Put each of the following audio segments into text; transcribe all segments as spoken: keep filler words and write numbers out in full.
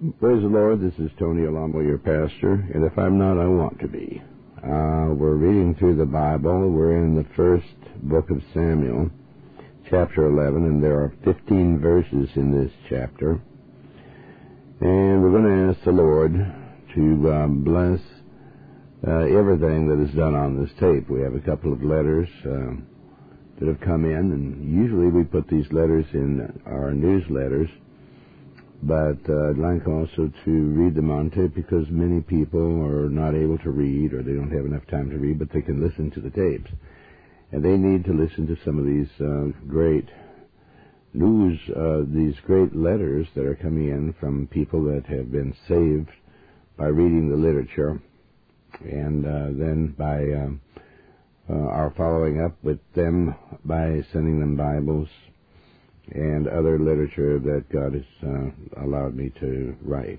Praise the Lord. This is Tony Alamo, your pastor, and if I'm not, I want to be. Uh, we're reading through the Bible. We're in the first book of Samuel, chapter eleven, and there are fifteen verses in this chapter. And we're going to ask the Lord to uh, bless uh, everything that is done on this tape. We have a couple of letters uh, that have come in, and usually we put these letters in our newsletters. But uh, I'd like also to read them on tape because many people are not able to read or they don't have enough time to read, but they can listen to the tapes. And they need to listen to some of these uh, great news, uh, these great letters that are coming in from people that have been saved by reading the literature and uh, then by um, uh, our following up with them by sending them Bibles and other literature that God has uh, allowed me to write.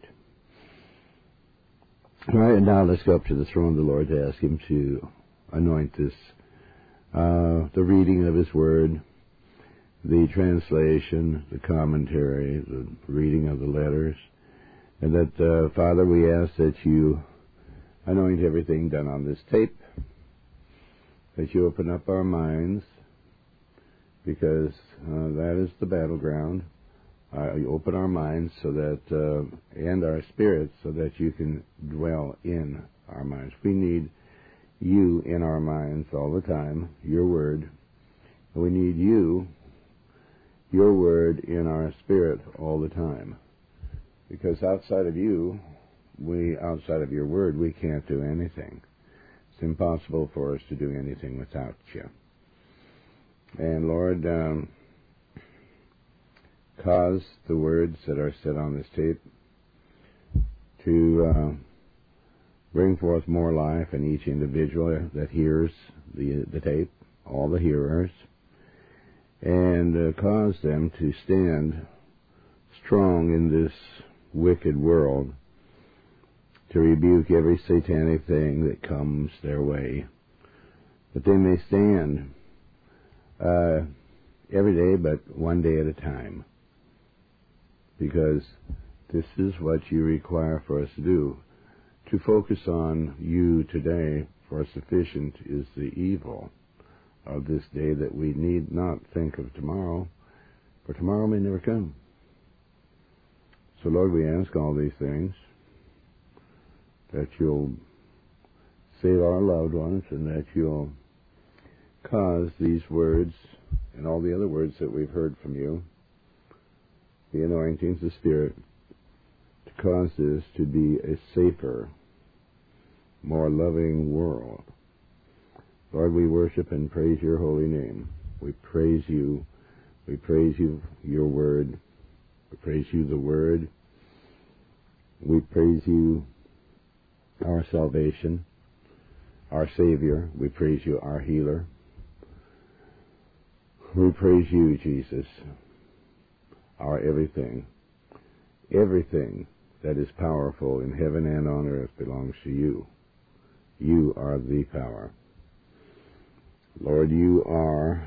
All right, and now let's go up to the throne of the Lord to ask Him to anoint this, uh, the reading of His Word, the translation, the commentary, the reading of the letters, and that, uh, Father, we ask that You anoint everything done on this tape, that You open up our minds, because uh, that is the battleground. Uh, you open our minds so that, uh, and our spirits, so that You can dwell in our minds. We need You in our minds all the time, Your Word. We need You, Your Word, in our spirit all the time. Because outside of You, we, outside of Your Word, we can't do anything. It's impossible for us to do anything without You. And Lord, um, cause the words that are said on this tape to uh, bring forth more life in each individual that hears the, the tape, all the hearers, and uh, cause them to stand strong in this wicked world to rebuke every satanic thing that comes their way, that they may stand Uh, every day, but one day at a time. Because this is what You require for us to do. To focus on You today, for sufficient is the evil of this day, that we need not think of tomorrow, for tomorrow may never come. So Lord, we ask all these things, that You'll save our loved ones, and that You'll cause these words and all the other words that we've heard from You, the anointings, the Spirit, to cause this to be a safer, more loving world. Lord, we worship and praise Your holy name. We praise You. We praise You, Your Word. We praise You, the Word. We praise You, our salvation, our Savior. We praise You, our healer. We praise You, Jesus, our everything. Everything that is powerful in heaven and on earth belongs to You. You are the power. Lord, You are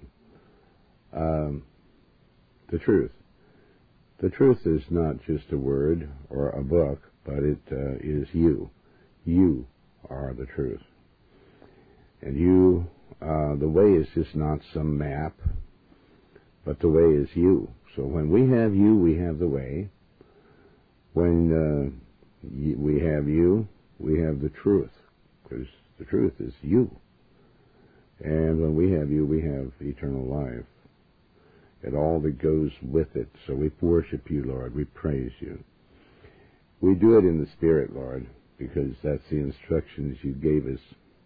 um, the truth. The truth is not just a word or a book, but it uh, is You. You are the truth. And You Uh, the way is just not some map, but the way is You. So when we have You, we have the way. When uh, y- we have You, we have the truth, because the truth is You. And when we have You, we have eternal life, and all that goes with it. So we worship You, Lord. We praise You. We do it in the Spirit, Lord, because that's the instructions You gave us.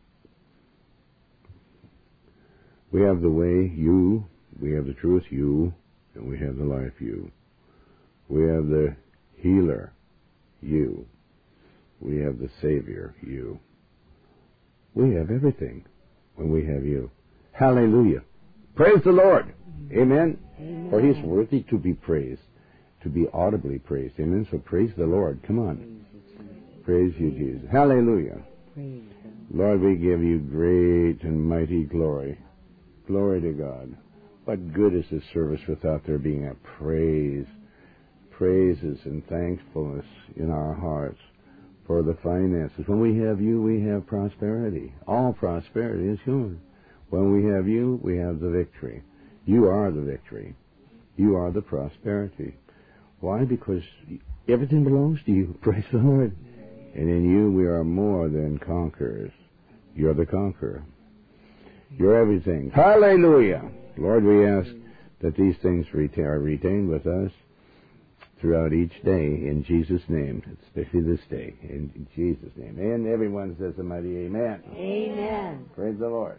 We have the way, You. We have the truth, You. And we have the life, You. We have the healer, You. We have the Savior, You. We have everything when we have You. Hallelujah. Praise the Lord. Amen. Amen. For He's worthy to be praised, to be audibly praised. Amen. So praise the Lord. Come on. Praise You, Jesus. Hallelujah. Praise Lord, we give You great and mighty glory. Glory to God. What good is this service without there being a praise, praises and thankfulness in our hearts for the finances. When we have you, we have prosperity. All prosperity is yours. When we have you, we have the victory. You are the victory. You are the prosperity. Why? Because everything belongs to you. Praise the Lord. And in you, we are more than conquerors. You're the conqueror. You're everything. Hallelujah. Lord, we ask that these things are retained with us throughout each day in Jesus' name, especially this day, in Jesus' name. And everyone says a mighty amen. Amen. Praise the Lord.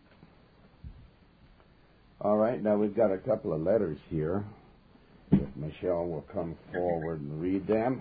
All right, now we've got a couple of letters here. If Michelle will come forward and read them.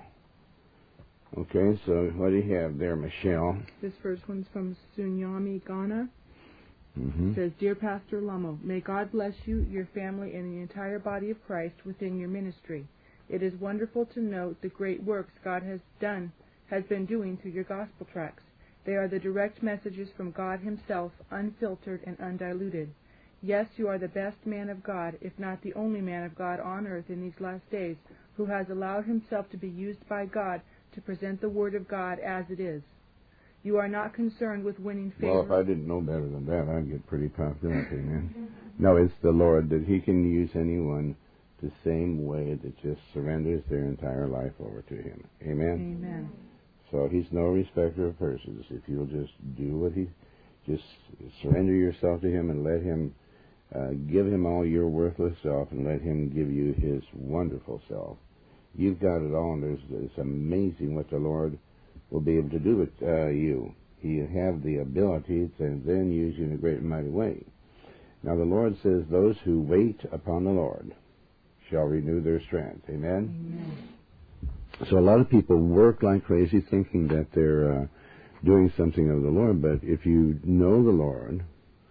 Okay, so what do you have there, Michelle? This first one's from Sunyami, Ghana. Mm-hmm. It says, Dear Pastor Lumo, may God bless you, your family, and the entire body of Christ within your ministry. It is wonderful to note the great works God has done, has been doing through your gospel tracts. They are the direct messages from God himself, unfiltered and undiluted. Yes, you are the best man of God, if not the only man of God on earth in these last days, who has allowed himself to be used by God to present the Word of God as it is. You are not concerned with winning favor. Well, if I didn't know better than that, I'd get pretty popularity, man. No, it's the Lord that he can use anyone the same way that just surrenders their entire life over to him. Amen? Amen. So he's no respecter of persons. If you'll just do what he, just surrender yourself to him and let him, uh, give him all your worthless self and let him give you his wonderful self. You've got it all, and there's, it's amazing what the Lord will be able to do with uh, you. He have the ability to then use you in a great and mighty way. Now the Lord says, those who wait upon the Lord shall renew their strength. Amen? Amen. So a lot of people work like crazy thinking that they're uh, doing something of the Lord, but if you know the Lord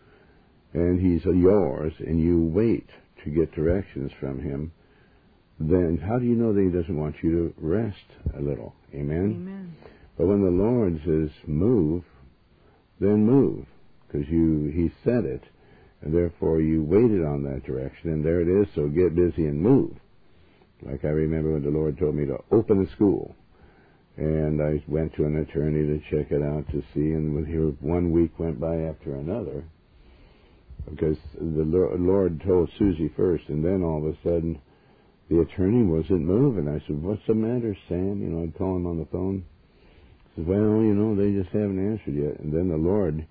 and he's yours and you wait to get directions from him, then how do you know that he doesn't want you to rest a little? Amen? Amen. But when the Lord says move, then move, because you he said it, and therefore you waited on that direction, and there it is, so get busy and move. Like I remember when the Lord told me to open a school, and I went to an attorney to check it out to see, and when here one week went by after another, because the Lord told Susie first, and then all of a sudden the attorney wasn't moving. I said, what's the matter, Sam? You know, I'd call him on the phone. He said, well, you know, they just haven't answered yet. And then the Lord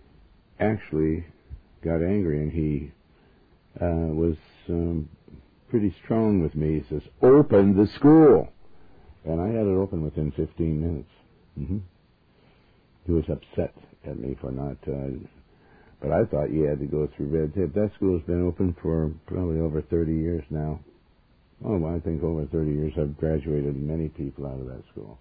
actually got angry, and he uh, was um, pretty strong with me. He says, open the school. And I had it open within fifteen minutes. Mm-hmm. He was upset at me for not, uh, but I thought you had to go through red tape. That school's been open for probably over thirty years now. Oh, well, I think over thirty years I've graduated many people out of that school.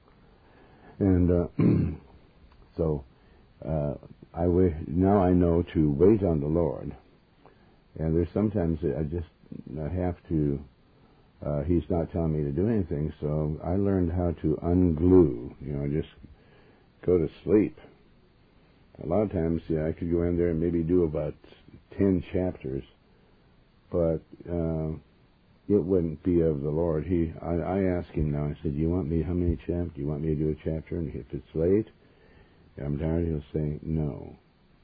And uh, so uh, I w- now I know to wait on the Lord. And there's sometimes I just have to, uh, he's not telling me to do anything, so I learned how to unglue, you know, just go to sleep. A lot of times, yeah, I could go in there and maybe do about ten chapters, but uh, it wouldn't be of the Lord. He, I, I asked him now, I said, do you want me, how many chapters? Do you want me to do a chapter? And if it's late, and I'm tired, he'll say, no.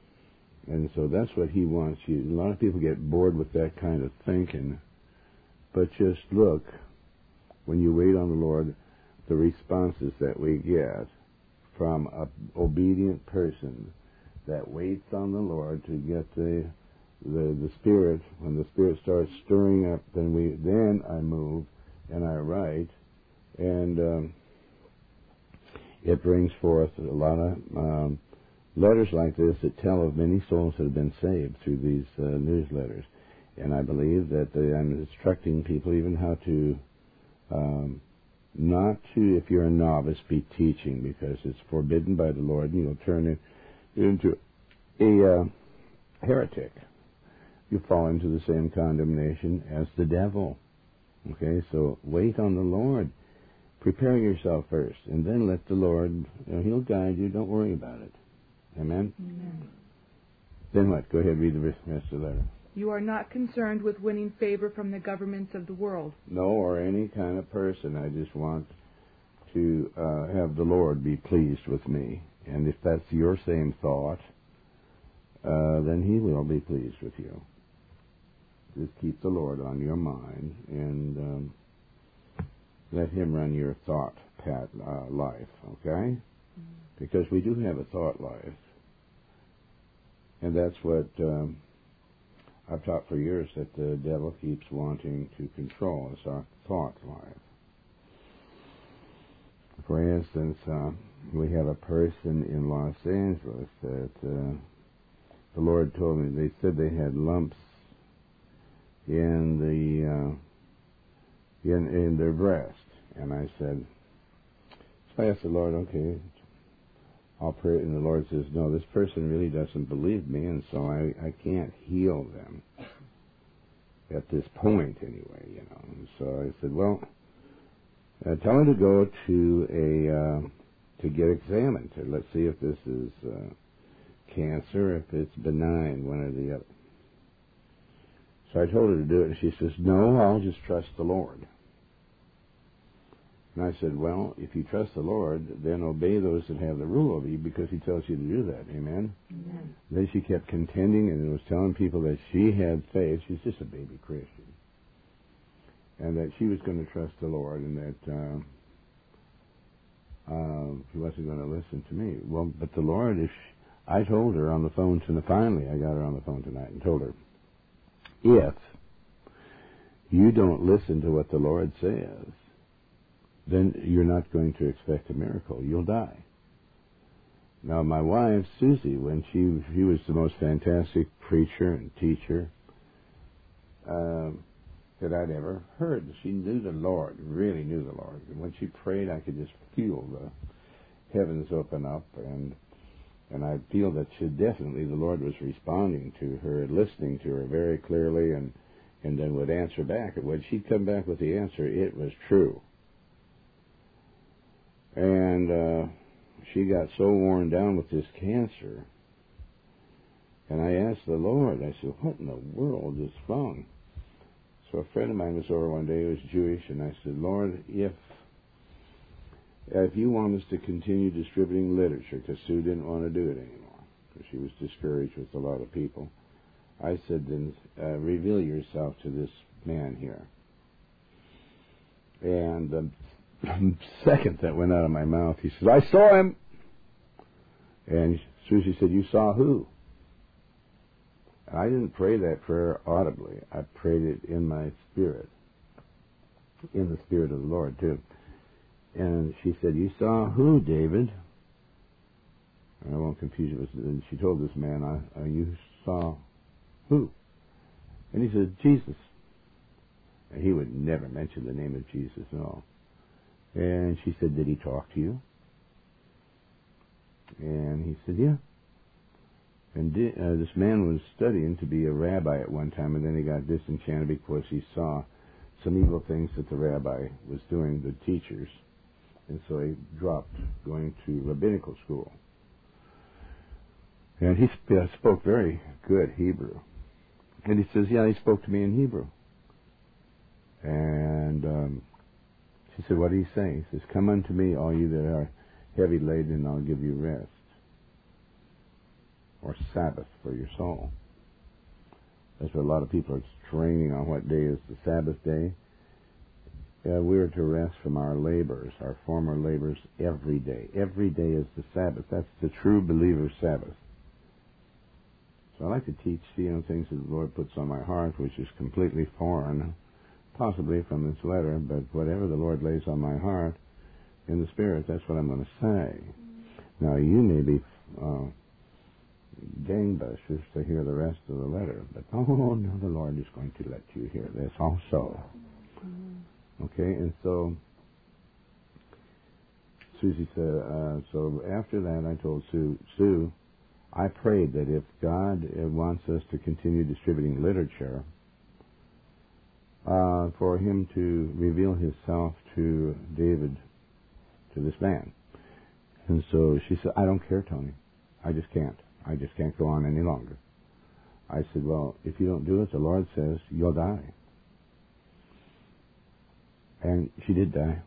And so that's what he wants you. A lot of people get bored with that kind of thinking, but just look, when you wait on the Lord, the responses that we get from an obedient person that waits on the Lord to get the the the Spirit. When the Spirit starts stirring up, then we then I move and I write, and um, it brings forth a lot of um, letters like this that tell of many souls that have been saved through these uh, newsletters. And I believe that they, I'm instructing people even how to um, not to, if you're a novice, be teaching, because it's forbidden by the Lord, and you'll turn it into a uh, heretic. You fall into the same condemnation as the devil. Okay, so wait on the Lord. Prepare yourself first, and then let the Lord, you know, he'll guide you. Don't worry about it. Amen? Amen. Then what? Go ahead and read the rest of the letter. You are not concerned with winning favor from the governments of the world. No, or any kind of person. I just want to uh, have the Lord be pleased with me. And if that's your same thought, uh, then He will be pleased with you. Just keep the Lord on your mind and um, let Him run your thought pat, uh, life, okay? Mm-hmm. Because we do have a thought life. And that's what um, I've taught for years, that the devil keeps wanting to control us, our thought life. For instance, uh, we have a person in Los Angeles that uh, the Lord told me, they said they had lumps in the uh, in in their breast, and I said, so I asked the Lord, okay, I'll pray, and the Lord says, no, this person really doesn't believe me, and so I, I can't heal them at this point anyway, you know. And so I said, well, uh, tell him to go to a uh, to get examined. So let's see if this is uh, cancer, if it's benign, one or the other. So I told her to do it, and she says, no, I'll just trust the Lord. And I said, well, if you trust the Lord, then obey those that have the rule over you, because He tells you to do that. Amen? Amen. Then she kept contending and was telling people that she had faith. She's just a baby Christian. And that she was going to trust the Lord, and that uh, uh, she wasn't going to listen to me. Well, but the Lord, if she, I told her on the phone tonight, finally I got her on the phone tonight and told her, if you don't listen to what the Lord says, then you're not going to expect a miracle. You'll die. Now, my wife, Susie, when she she was the most fantastic preacher and teacher uh, that I'd ever heard. She knew the Lord, really knew the Lord. And when she prayed, I could just feel the heavens open up, and and I feel that she definitely, the Lord was responding to her, listening to her very clearly, and, and then would answer back. And when she'd come back with the answer, it was true. And uh, she got so worn down with this cancer. And I asked the Lord, I said, what in the world is wrong? So a friend of mine was over one day who was Jewish, and I said, Lord, if if you want us to continue distributing literature, because Sue didn't want to do it anymore, because she was discouraged with a lot of people, I said, then uh, reveal yourself to this man here. And the second that went out of my mouth, he says, I saw him. And Susie said, you saw who? I didn't pray that prayer audibly. I prayed it in my spirit, in the Spirit of the Lord, too. And she said, you saw who, David? And I won't confuse you. And she told this man, I, uh, you saw who? And he said, Jesus. And he would never mention the name of Jesus at all. And she said, did he talk to you? And he said, yeah. And di- uh, this man was studying to be a rabbi at one time, and then he got disenchanted because he saw some evil things that the rabbi was doing, the teachers. And so he dropped going to rabbinical school. And he sp- spoke very good Hebrew. And he says, yeah, he spoke to me in Hebrew. And um, she said, what did he say? He says, come unto me, all you that are heavy laden, and I'll give you rest. Or Sabbath for your soul. That's what a lot of people are straining on, what day is the Sabbath day. Uh, we are to rest from our labors, our former labors, every day. Every day is the Sabbath. That's the true believer's Sabbath. So I like to teach, you know, things that the Lord puts on my heart, which is completely foreign, possibly from this letter, but whatever the Lord lays on my heart in the Spirit, that's what I'm going to say. Now, you may be uh, gangbusters to hear the rest of the letter, but oh, no, the Lord is going to let you hear this also. Okay, and so Susie said, uh, so after that I told Sue, Sue, I prayed that if God wants us to continue distributing literature, uh, for Him to reveal Himself to David, to this man. And so she said, I don't care, Tony. I just can't. I just can't go on any longer. I said, well, if you don't do it, the Lord says you'll die. And she did die.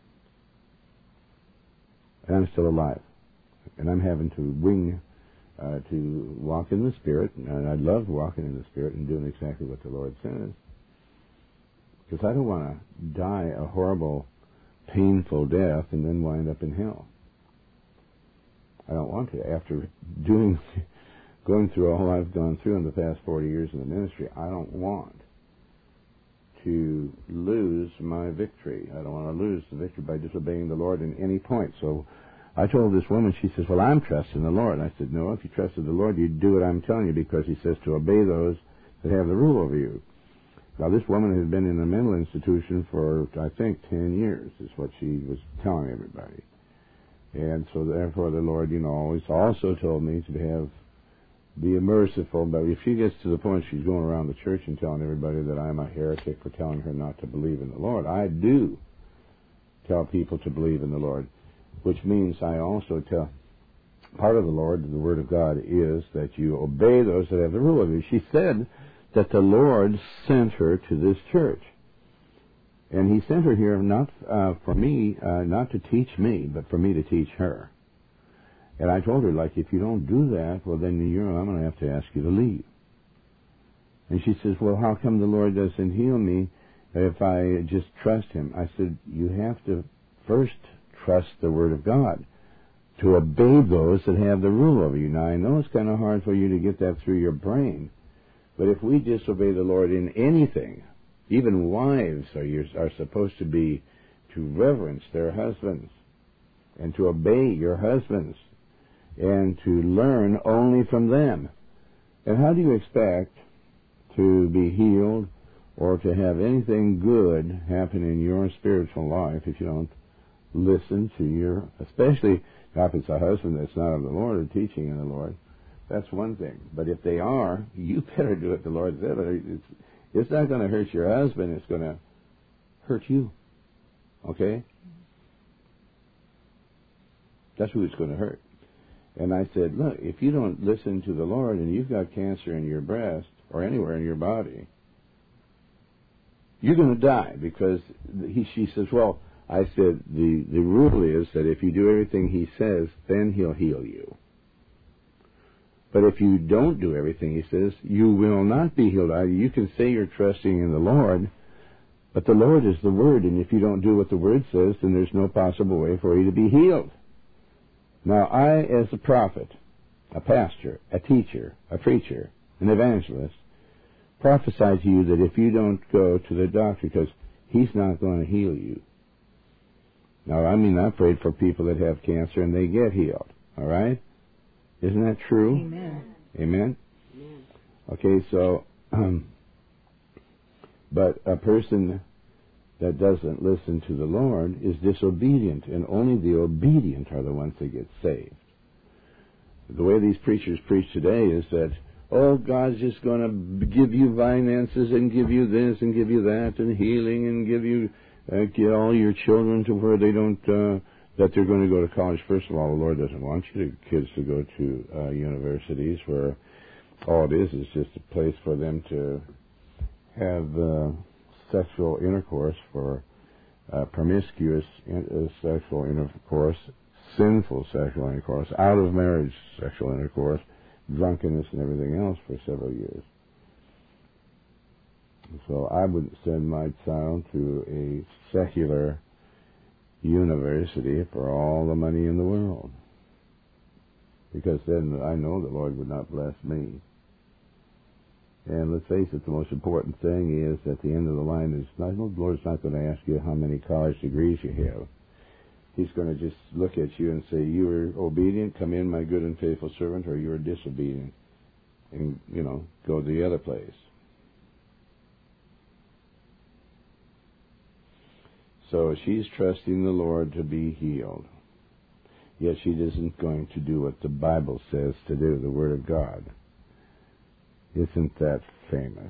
And I'm still alive. And I'm having to wing uh, to walk in the Spirit. And I love walking in the Spirit and doing exactly what the Lord says. Because I don't want to die a horrible, painful death and then wind up in hell. I don't want to. After doing, going through all I've gone through in the past forty years in the ministry, I don't want to lose my victory. I don't want to lose the victory by disobeying the Lord in any point. So I told this woman, she says, well, I'm trusting the Lord. And I said, no, if you trusted the Lord, you'd do what I'm telling you, because he says to obey those that have the rule over you. Now, this woman had been in a mental institution for, I think, ten years, is what she was telling everybody. And so, therefore, the Lord, you know, always also told me to have, be merciful. But if she gets to the point she's going around the church and telling everybody that I'm a heretic for telling her not to believe in the Lord, I do tell people to believe in the Lord, which means I also tell, part of the Lord, the Word of God, is that you obey those that have the rule of you. She said that the Lord sent her to this church. And he sent her here not uh, for me, uh, not to teach me, but for me to teach her. And I told her, like, if you don't do that, well, then you know, I'm going to have to ask you to leave. And she says, well, how come the Lord doesn't heal me if I just trust him? I said, you have to first trust the Word of God, to obey those that have the rule over you. Now, I know it's kind of hard for you to get that through your brain, but if we disobey the Lord in anything, even wives are, are supposed to be to reverence their husbands and to obey your husbands and to learn only from them. And how do you expect to be healed or to have anything good happen in your spiritual life if you don't listen to your, especially if it's a husband that's not of the Lord or teaching in the Lord? That's one thing. But if they are, you better do what the Lord said. It's, it's not going to hurt your husband. It's going to hurt you. Okay? That's who it's going to hurt. And I said, look, if you don't listen to the Lord and you've got cancer in your breast or anywhere in your body, you're going to die, because he, she says, well, I said, the, the rule is that if you do everything he says, then he'll heal you. But if you don't do everything he says, you will not be healed. You can say you're trusting in the Lord, but the Lord is the Word, and if you don't do what the Word says, then there's no possible way for you to be healed. Now, I, as a prophet, a pastor, a teacher, a preacher, an evangelist, prophesy to you that if you don't go to the doctor, because he's not going to heal you. Now, I mean, I've prayed for people that have cancer and they get healed, all right? Isn't that true? Amen. Amen? Amen. Okay, so, um, but a person that doesn't listen to the Lord is disobedient, and only the obedient are the ones that get saved. The way these preachers preach today is that, oh, God's just going to give you finances and give you this and give you that and healing and give you, uh, get all your children to where they don't, uh, that they're going to go to college. First of all, the Lord doesn't want you to, kids to go to uh, universities where all it is is just a place for them to have uh, sexual intercourse, for uh, promiscuous in, uh, sexual intercourse, sinful sexual intercourse, out of marriage sexual intercourse, drunkenness and everything else for several years. So I wouldn't send my child to a secular university for all the money in the world, because then I know the Lord would not bless me. And let's face it, the most important thing is at the end of the line is not, the Lord's not going to ask you how many college degrees you have. He's going to just look at you and say, you were obedient, come in, my good and faithful servant, or you were disobedient, and, you know, go to the other place. So she's trusting the Lord to be healed. Yet she isn't going to do what the Bible says to do, the Word of God. Isn't that famous?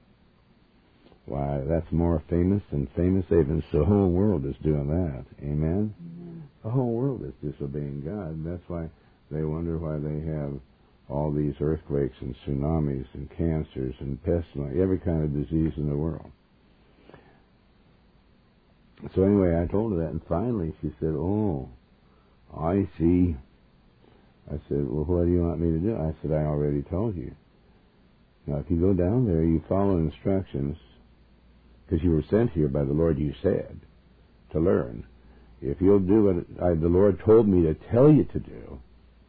Why, that's more famous than famous Avens. The whole world is doing that. Amen? Mm-hmm. The whole world is disobeying God. And that's why they wonder why they have all these earthquakes and tsunamis and cancers and pestilence, every kind of disease in the world. So anyway, I told her that, and finally she said, oh, I see. I said, well, what do you want me to do? I said, I already told you. Now, if you go down there, you follow instructions, because you were sent here by the Lord, you said, to learn. If you'll do what I, the Lord told me to tell you to do,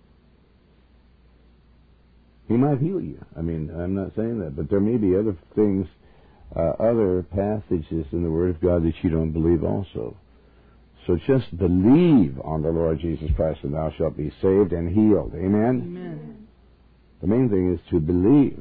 He might heal you. I mean, I'm not saying that, but there may be other things, uh, other passages in the Word of God that you don't believe also. So just believe on the Lord Jesus Christ, and thou shalt be saved and healed. Amen? Amen. The main thing is to believe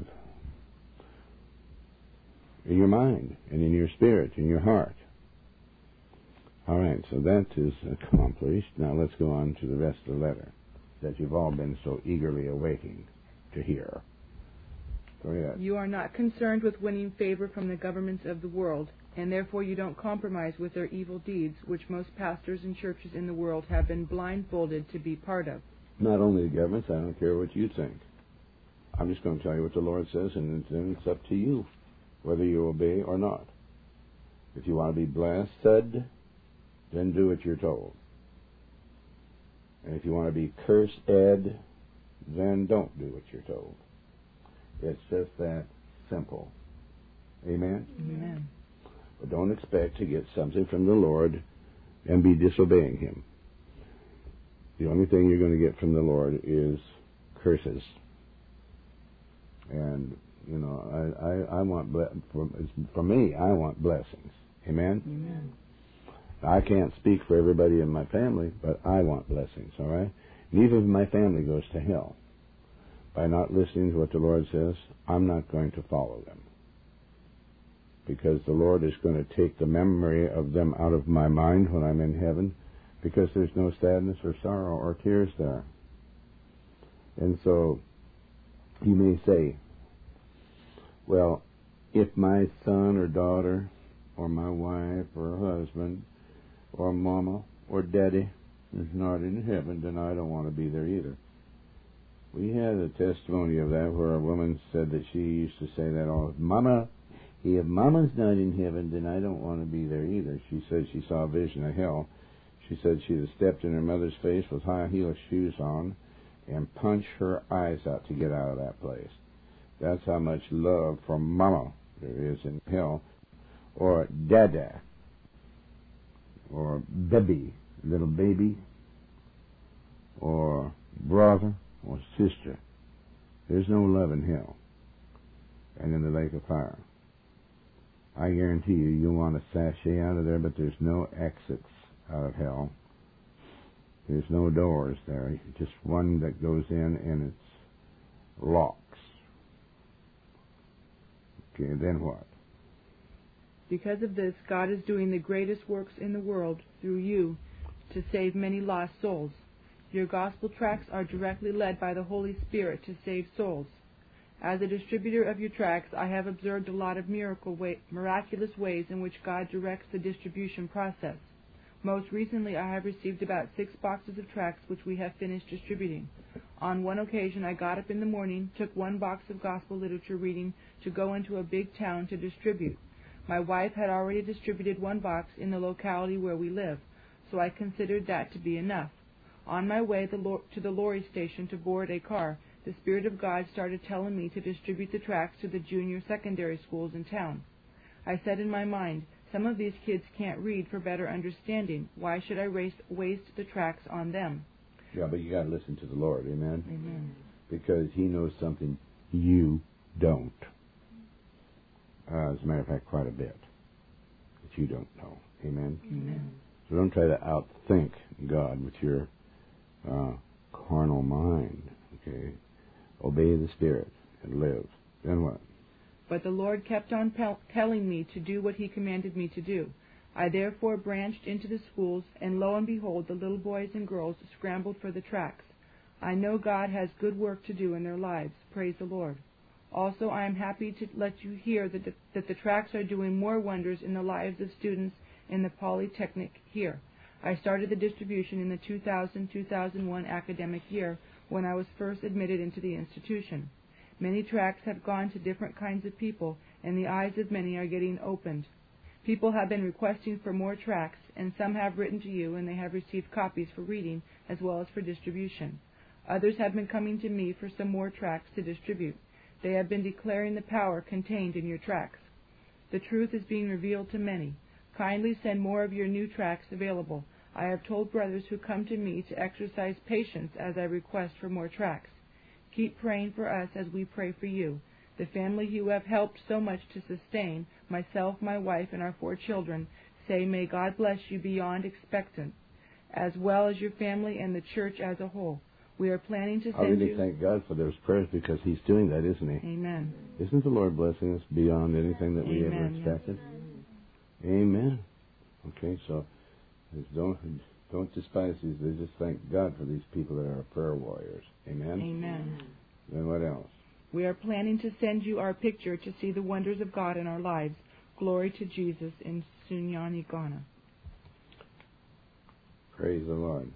in your mind and in your spirit, in your heart. All right, so that is accomplished. Now let's go on to the rest of the letter that you've all been so eagerly awaiting to hear. Go ahead. You are not concerned with winning favor from the governments of the world, and therefore you don't compromise with their evil deeds, which most pastors and churches in the world have been blindfolded to be part of. Not only the governments, I don't care what you think. I'm just going to tell you what the Lord says, and then it's up to you whether you obey or not. If you want to be blessed, then do what you're told. And if you want to be cursed, then don't do what you're told. It's just that simple. Amen? Amen. But don't expect to get something from the Lord and be disobeying Him. The only thing you're going to get from the Lord is curses. And, you know, I, I, I want, ble- for, for me, I want blessings. Amen? Amen. I can't speak for everybody in my family, but I want blessings, all right? And even if my family goes to hell, by not listening to what the Lord says, I'm not going to follow them. Because the Lord is going to take the memory of them out of my mind when I'm in heaven, because there's no sadness or sorrow or tears there. And so, you may say, well, if my son or daughter, or my wife or husband, or mama or daddy is not in heaven, then I don't want to be there either. We had a testimony of that where a woman said that she used to say that all, Mama, if Mama's not in heaven, then I don't want to be there either. She said she saw a vision of hell. She said she'd have stepped in her mother's face with high heel shoes on and punched her eyes out to get out of that place. That's how much love for Mama there is in hell. Or Dada. Or baby, little baby. Or brother. Or sister. There's no love in hell and in the lake of fire. I guarantee you, you want to sashay out of there, but there's no exits out of hell. There's no doors there. Just one that goes in, and it's locks. Okay, then what? Because of this, God is doing the greatest works in the world through you to save many lost souls. Your gospel tracts are directly led by the Holy Spirit to save souls. As a distributor of your tracts, I have observed a lot of miracle way, miraculous ways in which God directs the distribution process. Most recently, I have received about six boxes of tracts which we have finished distributing. On one occasion, I got up in the morning, took one box of gospel literature reading to go into a big town to distribute. My wife had already distributed one box in the locality where we live, so I considered that to be enough. On my way to the lorry station to board a car, the Spirit of God started telling me to distribute the tracts to the junior secondary schools in town. I said in my mind, some of these kids can't read for better understanding. Why should I waste, waste the tracts on them? Yeah, but you got to listen to the Lord, amen? Amen. Because He knows something you don't. Uh, as a matter of fact, quite a bit that you don't know, amen? Amen. So don't try to outthink God with your uh, carnal mind, okay? Obey the Spirit and live. Then what? But the Lord kept on pel- telling me to do what He commanded me to do. I therefore branched into the schools, and lo and behold, the little boys and girls scrambled for the tracts. I know God has good work to do in their lives. Praise the Lord. Also, I am happy to let you hear that the, that the tracts are doing more wonders in the lives of students in the Polytechnic here. I started the distribution in the two thousand two thousand one academic year when I was first admitted into the institution. Many tracts have gone to different kinds of people, and the eyes of many are getting opened. People have been requesting for more tracts, and some have written to you, and they have received copies for reading as well as for distribution. Others have been coming to me for some more tracts to distribute. They have been declaring the power contained in your tracts. The truth is being revealed to many. Kindly send more of your new tracts available. I have told brothers who come to me to exercise patience as I request for more tracts. Keep praying for us as we pray for you. The family you have helped so much to sustain, myself, my wife, and our four children, say, may God bless you beyond expectant, as well as your family and the church as a whole. We are planning to send I really you... thank God for those prayers, because He's doing that, isn't He? Amen. Isn't the Lord blessing us beyond anything that we Amen, ever yes. expected? Amen. Okay, so just don't don't despise these. They just thank God for these people that are prayer warriors. Amen? Amen. Then what else? We are planning to send you our picture to see the wonders of God in our lives. Glory to Jesus in Sunyani, Ghana. Praise the Lord.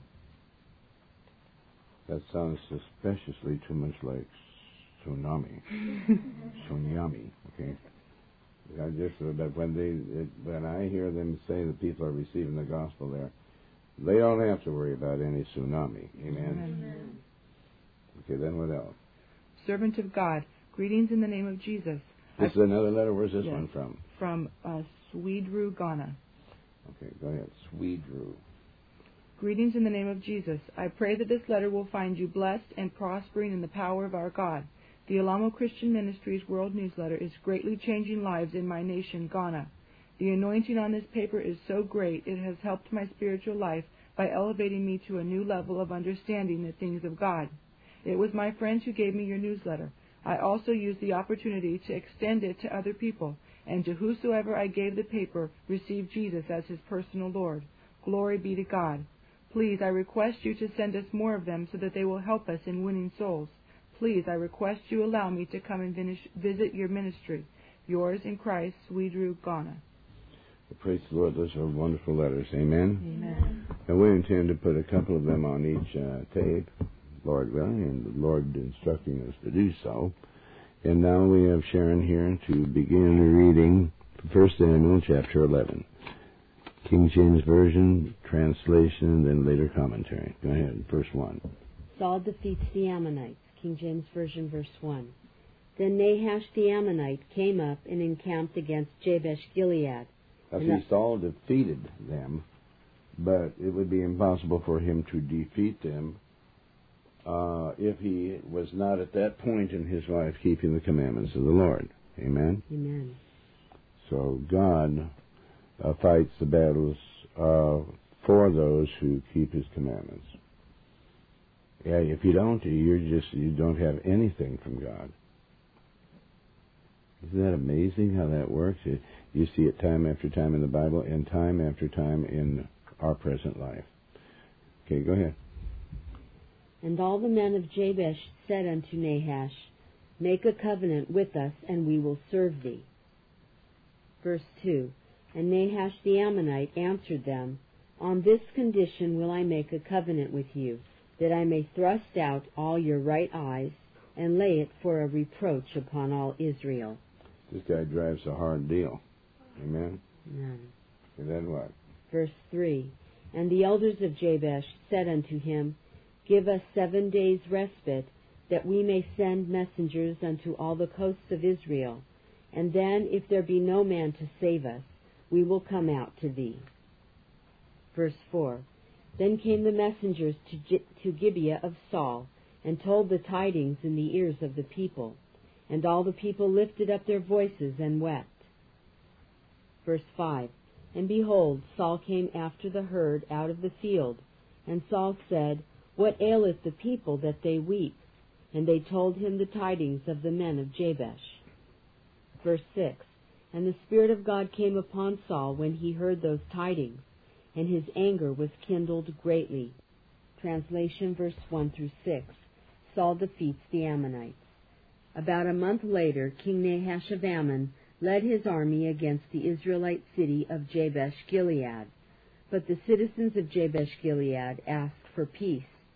That sounds suspiciously too much like tsunami. Tsunami, okay? I just, but when they, it, when I hear them say that people are receiving the gospel there, they don't have to worry about any tsunami. Amen? Amen. Okay, then what else? Servant of God, greetings in the name of Jesus. This I, is another letter. Where's this yes, one from? From uh, Swedru, Ghana. Okay, go ahead. Swedru. Greetings in the name of Jesus. I pray that this letter will find you blessed and prospering in the power of our God. The Alamo Christian Ministries World Newsletter is greatly changing lives in my nation, Ghana. The anointing on this paper is so great it has helped my spiritual life by elevating me to a new level of understanding the things of God. It was my friends who gave me your newsletter. I also used the opportunity to extend it to other people, and to whosoever I gave the paper received Jesus as his personal Lord. Glory be to God. Please, I request you to send us more of them so that they will help us in winning souls. Please, I request you allow me to come and finish, visit your ministry. Yours in Christ, Swedru, Ghana. Praise the Lord. Those are wonderful letters. Amen? Amen. And we intend to put a couple of them on each uh, tape, Lord willing, and the Lord instructing us to do so. And now we have Sharon here to begin reading First Samuel chapter eleven. King James Version, translation, and then later commentary. Go ahead, verse one. Saul defeats the Ammonites. King James Version, verse one. Then Nahash the Ammonite came up and encamped against Jabesh-Gilead. Now, see, Saul defeated them, but it would be impossible for him to defeat them uh, if he was not at that point in his life keeping the commandments of the Lord. Amen? Amen. So God uh, fights the battles uh, for those who keep his commandments. Yeah, if you don't, you're just you don't have anything from God. Isn't that amazing how that works? You, you see it time after time in the Bible and time after time in our present life. Okay, go ahead. And all the men of Jabesh said unto Nahash, Make a covenant with us, and we will serve thee. Verse two. And Nahash the Ammonite answered them, On this condition will I make a covenant with you, that I may thrust out all your right eyes, and lay it for a reproach upon all Israel. This guy drives a hard deal. Amen? Amen. And then what? Verse three. And the elders of Jabesh said unto him, Give us seven days' respite, that we may send messengers unto all the coasts of Israel. And then, if there be no man to save us, we will come out to thee. Verse four. Then came the messengers to, G- to Gibeah of Saul, and told the tidings in the ears of the people. And all the people lifted up their voices and wept. Verse five. And behold, Saul came after the herd out of the field. And Saul said, What aileth the people that they weep? And they told him the tidings of the men of Jabesh. Verse six. And the Spirit of God came upon Saul when he heard those tidings, and his anger was kindled greatly. Translation verse one through six. Saul defeats the Ammonites. About a month later, King Nahash of Ammon led his army against the Israelite city of Jabesh-Gilead. But the citizens of Jabesh-Gilead asked for peace.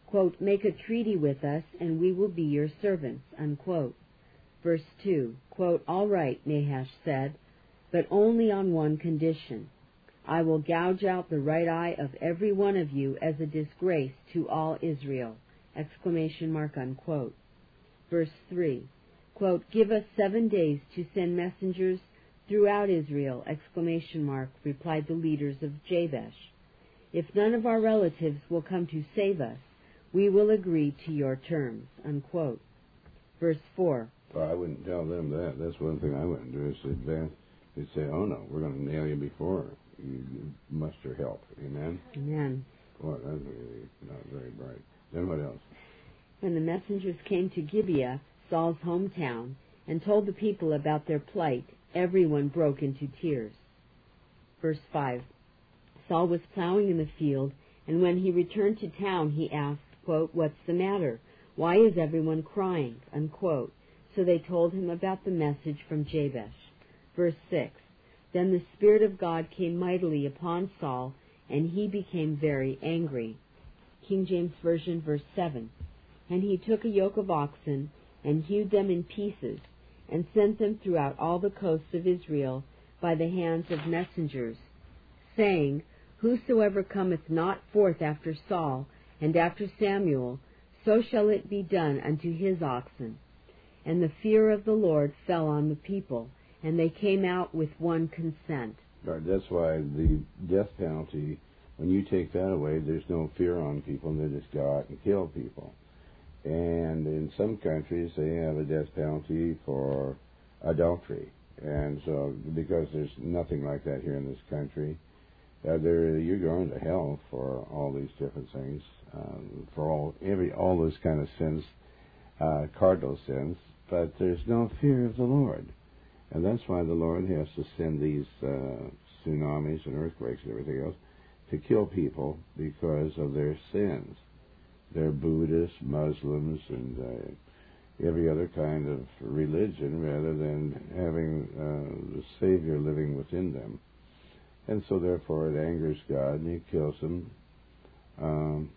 quote, make a treaty with us and we will be your servants, unquote. Verse two, quote, all right, Nahash said, but only on one condition. I will gouge out the right eye of every one of you as a disgrace to all Israel, exclamation mark, unquote. Verse three, quote, give us seven days to send messengers throughout Israel, exclamation mark, replied the leaders of Jabesh. If none of our relatives will come to save us, we will agree to your terms, unquote. Verse four. Well, I wouldn't tell them that. That's one thing I wouldn't do, is advance. They'd say, oh no, we're going to nail you before you muster help. Amen? Amen. Boy, that's really not very bright. Then what else? When the messengers came to Gibeah, Saul's hometown, and told the people about their plight, everyone broke into tears. Verse five. Saul was plowing in the field, and when he returned to town, he asked, quote, what's the matter? Why is everyone crying? Unquote. So they told him about the message from Jabesh. Verse six. Then the Spirit of God came mightily upon Saul, and he became very angry. King James Version, verse seven. And he took a yoke of oxen, and hewed them in pieces, and sent them throughout all the coasts of Israel by the hands of messengers, saying, whosoever cometh not forth after Saul, and after Samuel, so shall it be done unto his oxen. And the fear of the Lord fell on the people, and they came out with one consent. Right, that's why the death penalty, when you take that away, there's no fear on people, and they just go out and kill people. And in some countries, they have a death penalty for adultery. And so, because there's nothing like that here in this country, uh, there you're going to hell for all these different things, um, for all every all those kind of sins, uh, cardinal sins. But there's no fear of the Lord, and that's why the Lord has to send these uh, tsunamis and earthquakes and everything else to kill people because of their sins. They're Buddhists, Muslims, and uh, every other kind of religion, rather than having uh, the Savior living within them. And so, therefore, it angers God, and He kills them um,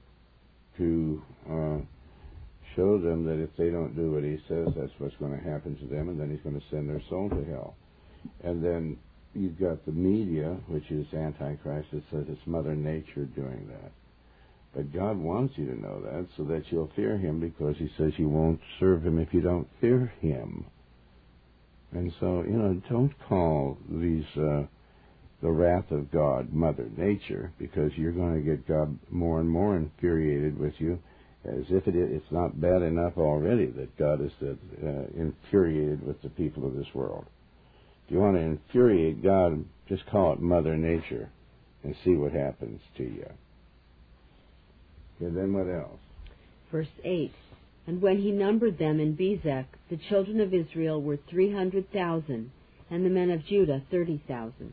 to uh, show them that if they don't do what He says, that's what's going to happen to them, and then He's going to send their soul to hell. And then you've got the media, which is Antichrist, that says it's Mother Nature doing that. But God wants you to know that so that you'll fear Him, because He says you won't serve Him if you don't fear Him. And so, you know, don't call these uh, the wrath of God Mother Nature, because you're going to get God more and more infuriated with you, as if it is, it's not bad enough already that God is uh, infuriated with the people of this world. If you want to infuriate God, just call it Mother Nature and see what happens to you. And then what else? Verse eight. And when he numbered them in Bezek, the children of Israel were three hundred thousand, and the men of Judah thirty thousand.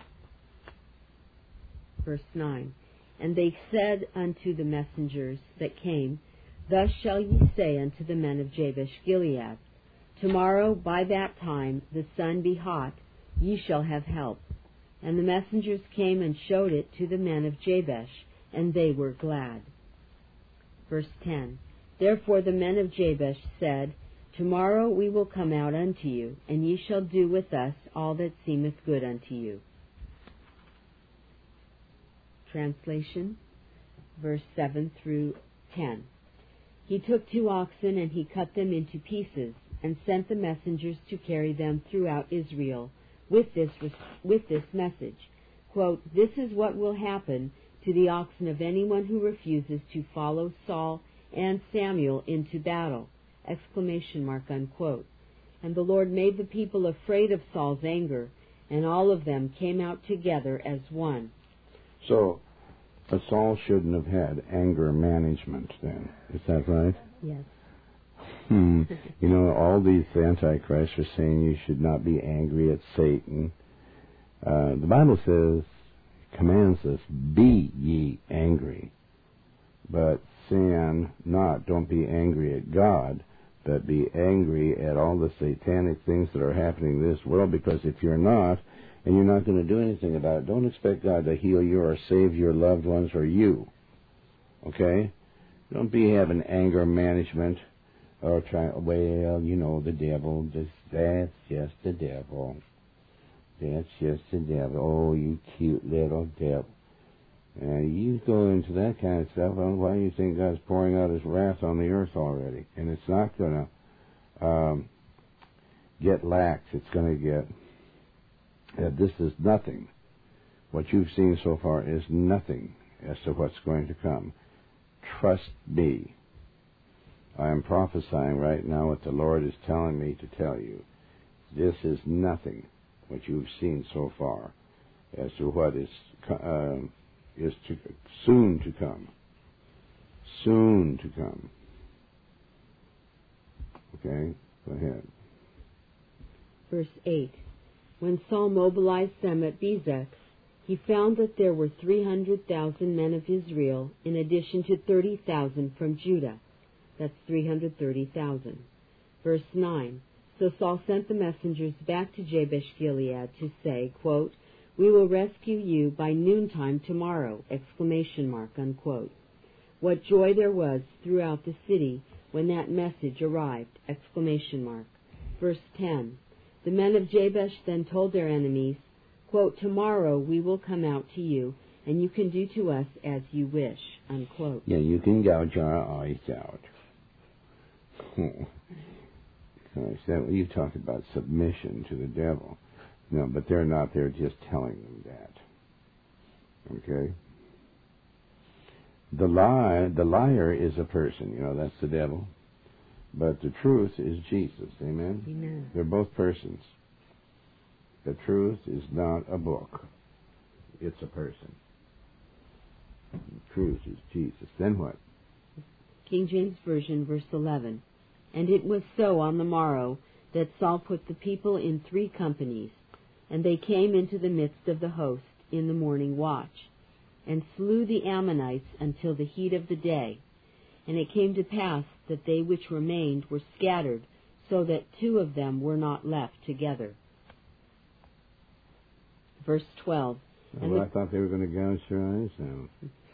Verse nine. And they said unto the messengers that came, thus shall ye say unto the men of Jabesh Gilead, tomorrow by that time the sun be hot, ye shall have help. And the messengers came and showed it to the men of Jabesh, and they were glad. Verse ten. Therefore the men of Jabesh said, tomorrow we will come out unto you, and ye shall do with us all that seemeth good unto you. Translation, verse seven through ten. He took two oxen, and he cut them into pieces, and sent the messengers to carry them throughout Israel, with this with this message, quote, this is what will happen to the oxen of anyone who refuses to follow Saul and Samuel into battle, exclamation mark, unquote. And the Lord made the people afraid of Saul's anger, and all of them came out together as one. So, uh, Saul shouldn't have had anger management then. Is that right? Yes. Hmm. You know, all these antichrists are saying you should not be angry at Satan. Uh, the Bible says, commands us, be ye angry, but sin not. Don't be angry at God, but be angry at all the satanic things that are happening in this world, because if you're not, and you're not going to do anything about it, don't expect God to heal you or save your loved ones or you. Okay? Don't be having anger management or trying, well, you know, the devil, just, that's just the devil. That's just the devil. Oh, you cute little devil. And you go into that kind of stuff, well, why do you think God's pouring out his wrath on the earth already? And it's not going to um, get lax. It's going to get, uh, this is nothing. What you've seen so far is nothing as to what's going to come. Trust me. I am prophesying right now what the Lord is telling me to tell you. This is nothing, what you've seen so far, as to what is uh, is to, soon to come. Soon to come. Okay, go ahead. Verse eight. When Saul mobilized them at Bezek, he found that there were three hundred thousand men of Israel, in addition to thirty thousand from Judah. That's three hundred thirty thousand. Verse nine. So Saul sent the messengers back to Jabesh-Gilead to say, quote, "We will rescue you by noontime tomorrow!" Exclamation mark, unquote. What joy there was throughout the city when that message arrived! Exclamation mark. Verse ten. The men of Jabesh then told their enemies, quote, "Tomorrow we will come out to you, and you can do to us as you wish," unquote. Yeah, you can gouge our eyes out. Gosh, that, you talk about submission to the devil. No, but they're not. They're just telling them that. Okay? The lie, the liar is a person. You know, that's the devil. But the truth is Jesus. Amen? Amen. They're both persons. The truth is not a book. It's a person. The truth is Jesus. Then what? King James Version, verse eleven. And it was so on the morrow that Saul put the people in three companies, and they came into the midst of the host in the morning watch, and slew the Ammonites until the heat of the day. And it came to pass that they which remained were scattered, so that two of them were not left together. Verse twelve. Oh, well, I thought they were going to gouge their eyes out.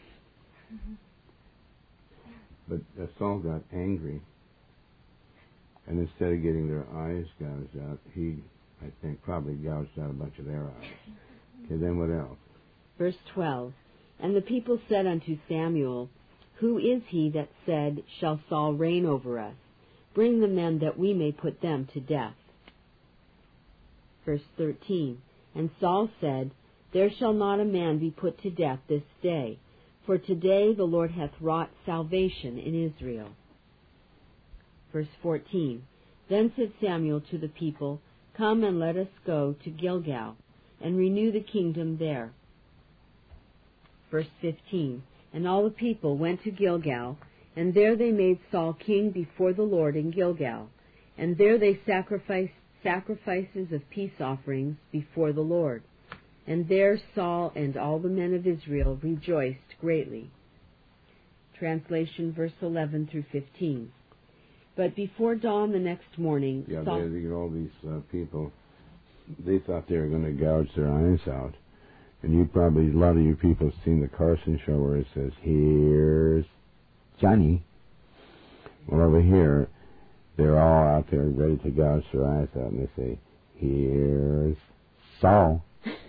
But uh, Saul got angry, and instead of getting their eyes gouged out, he, I think, probably gouged out a bunch of their eyes. Okay, then what else? Verse twelve. And the people said unto Samuel, "Who is he that said, Shall Saul reign over us? Bring the men that we may put them to death." Verse thirteen. And Saul said, There shall not a man be put to death this day, for today the Lord hath wrought salvation in Israel. Verse fourteen. Then said Samuel to the people, Come and let us go to Gilgal, and renew the kingdom there. Verse fifteen. And all the people went to Gilgal, and there they made Saul king before the Lord in Gilgal, and there they sacrificed sacrifices of peace offerings before the Lord. And there Saul and all the men of Israel rejoiced greatly. Translation, verse eleven through fifteen. But before dawn the next morning, yeah, Saul... they, all these uh, people, they thought they were going to gouge their eyes out. And you probably, a lot of you people have seen the Carson show where it says, Here's Johnny. Well, over here, they're all out there ready to gouge their eyes out, and they say, Here's Saul.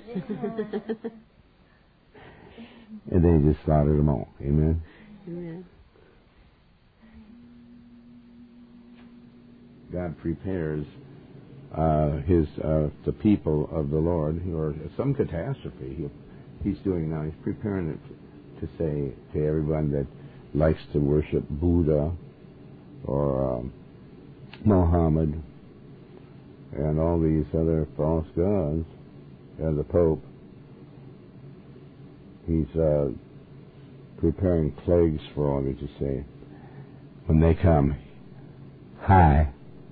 And they just slaughtered them all. Amen? Amen. God prepares uh, his uh, the people of the Lord, or some catastrophe he, he's doing now. He's preparing it to, to say to everyone that likes to worship Buddha or um, Muhammad and all these other false gods, and the Pope. He's uh, preparing plagues for all of you to say when they come. Hi.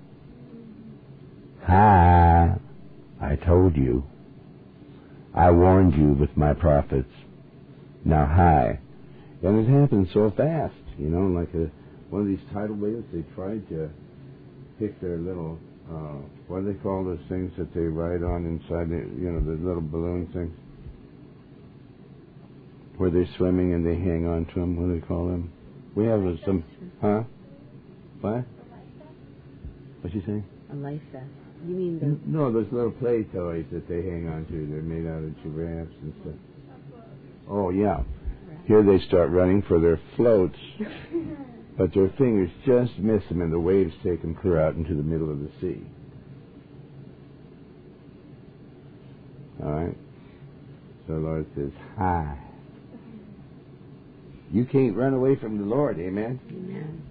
Hi. I told you. I warned you with my prophets. Now hi. And it happened so fast, you know, like a, one of these tidal waves. They tried to pick their little, uh, what do they call those things that they ride on inside, the, you know, the little balloon things? Where they're swimming and they hang on to them. What do they call them? We have some, huh? What? What's she saying? A life vest. You mean the... No, those little play toys that they hang on to. They're made out of giraffes and stuff. Oh, yeah. Here they start running for their floats, but their fingers just miss them and the waves take them clear out into the middle of the sea. All right? So the Lord says, hi. You can't run away from the Lord, amen? Amen.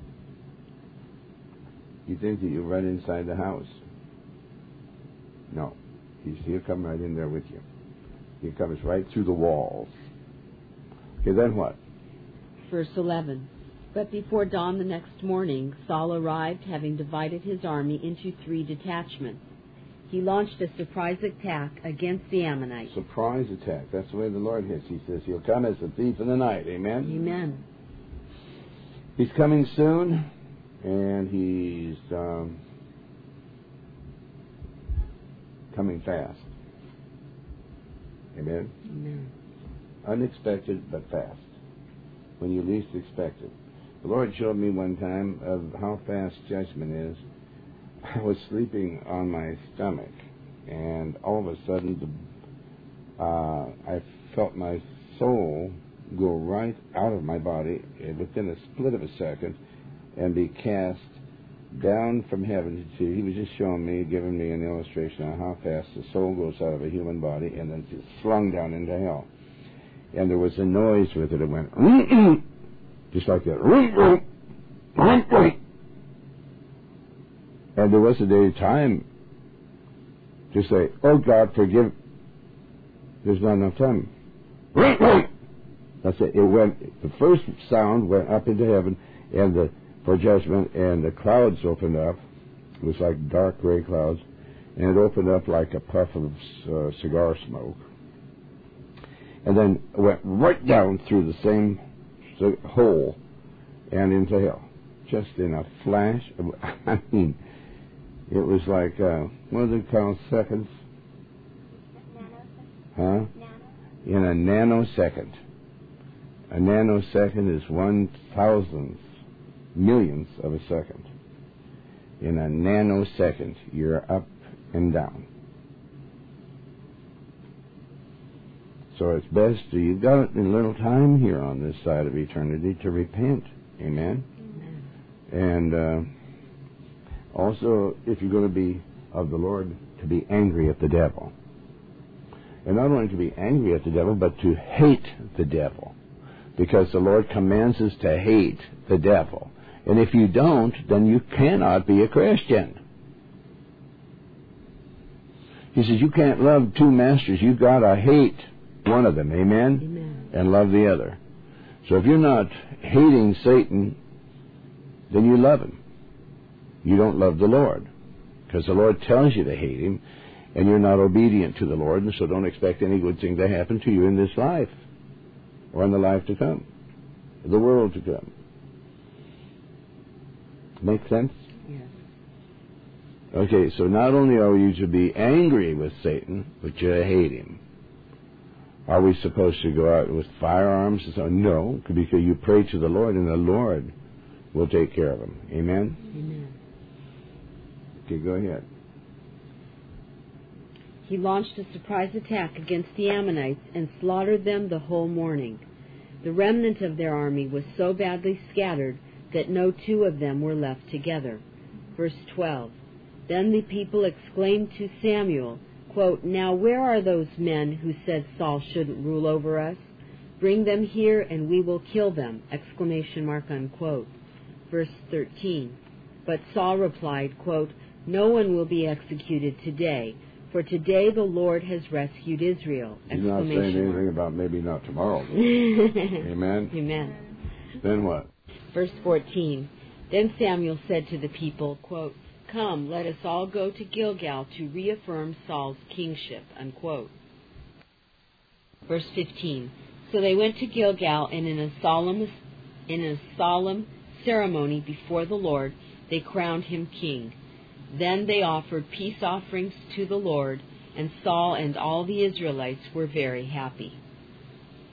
You think that you run inside the house. No. He's, he'll come right in there with you. He comes right through the walls. Okay, then what? Verse eleven. But before dawn the next morning, Saul arrived, having divided his army into three detachments. He launched a surprise attack against the Ammonites. Surprise attack. That's the way the Lord hits. He says he'll come as a thief in the night. Amen? Amen. He's coming soon, and he's um, coming fast. Amen? Amen. Unexpected, but fast. When you least expect it. The Lord showed me one time of how fast judgment is. I was sleeping on my stomach, and all of a sudden, the, uh, I felt my soul go right out of my body within a split of a second and be cast down from heaven. He was just showing me, giving me an illustration on how fast the soul goes out of a human body and then just slung down into hell. And there was a noise with it. It went, just like that. And there was a day time to say, oh God, forgive. There's not enough time. That's it. It went, the first sound went up into heaven and the, for judgment, and the clouds opened up. It was like dark gray clouds, and it opened up like a puff of uh, cigar smoke. And then went right down through the same hole and into hell. Just in a flash. I mean, it was like, uh, what do they call seconds? Huh? In a nanosecond. A nanosecond is one thousandth millionth of a second. In a nanosecond, you're up and down. So it's best, you've got a little time here on this side of eternity to repent. Amen? Amen. And uh, also, if you're going to be of the Lord, to be angry at the devil. And not only to be angry at the devil, but to hate the devil. Because the Lord commands us to hate the devil. And if you don't, then you cannot be a Christian. He says you can't love two masters. You've got to hate one of them, amen? Amen? And love the other. So if you're not hating Satan, then you love him. You don't love the Lord. Because the Lord tells you to hate him, and you're not obedient to the Lord, and so don't expect any good thing to happen to you in this life, or in the life to come, the world to come. Make sense? Yes. Okay, so not only are you to be angry with Satan, but you hate him. Are we supposed to go out with firearms and so on? No, because you pray to the Lord, and the Lord will take care of him. Amen? Amen. Okay, go ahead. He launched a surprise attack against the Ammonites and slaughtered them the whole morning. The remnant of their army was so badly scattered that no two of them were left together. Verse twelve. Then the people exclaimed to Samuel, quote, now where are those men who said Saul shouldn't rule over us? Bring them here and we will kill them, exclamation mark, unquote. Verse thirteen. But Saul replied, quote, no one will be executed today, for today the Lord has rescued Israel, He's not saying anything about maybe not tomorrow. Amen? Amen. Then what? Verse fourteen. Then Samuel said to the people, quote, come, let us all go to Gilgal to reaffirm Saul's kingship, unquote. Verse fifteen. So they went to Gilgal, and in a solemn, in a solemn ceremony before the Lord, they crowned him king. Then they offered peace offerings to the Lord, and Saul and all the Israelites were very happy.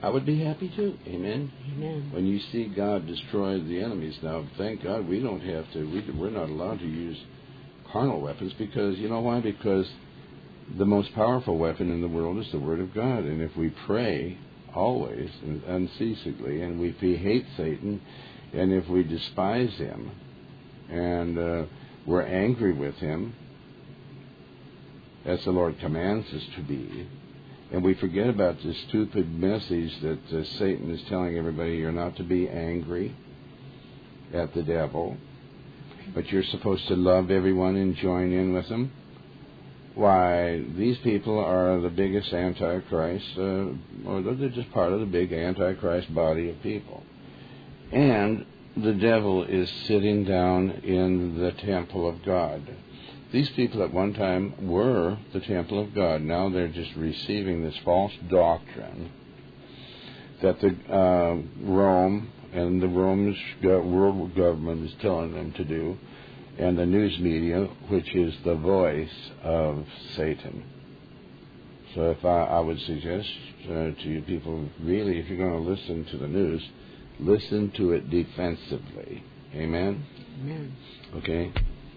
I would be happy too. Amen. Amen. When you see God destroy the enemies, now thank God we don't have to. We, we're not allowed to use carnal weapons because you know why? Because the most powerful weapon in the world is the Word of God, and if we pray always and unceasingly, and if we hate Satan, and if we despise him, and uh, we're angry with him, as the Lord commands us to be, and we forget about this stupid message that uh, Satan is telling everybody, you're not to be angry at the devil, but you're supposed to love everyone and join in with them. Why, these people are the biggest Antichrist, uh, or they're just part of the big Antichrist body of people. And the devil is sitting down in the temple of God. These people at one time were the temple of God. Now they're just receiving this false doctrine that the uh, Rome and the Rome's go- world government is telling them to do, and the news media, which is the voice of Satan. So if I, I would suggest uh, to you people, really, if you're going to listen to the news, listen to it defensively. Amen? Amen. Okay.